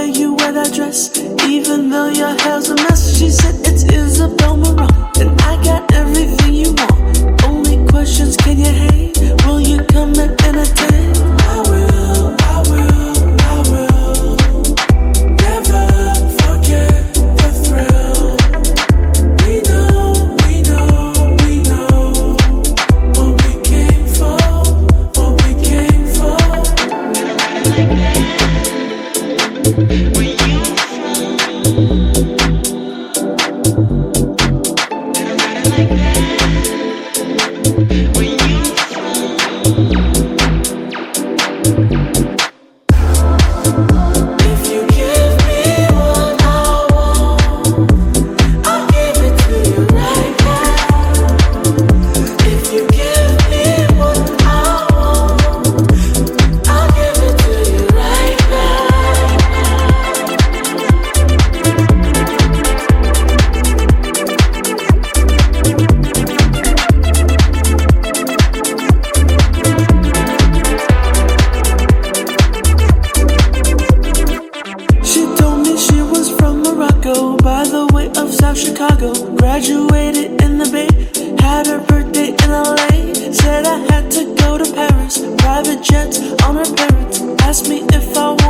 way you wear that dress, even though your hair's a mess. She said it's Isabel Marant, and I got everything you want. Only questions, can you hang? Will you come and entertain? I will, I will, I will never forget the thrill. We know, we know, we know what we came for, what we came for. Where you from? Like that. Where you from? If you give me what I want, I'll give it to you right now. If you give me what I want, I'll give it to you right now. She told me she was from Morocco, by the way of South Chicago. Graduated in the Bay, had her birthday in LA. Said I had to go to Paris, private jets on her parents. Asked me if I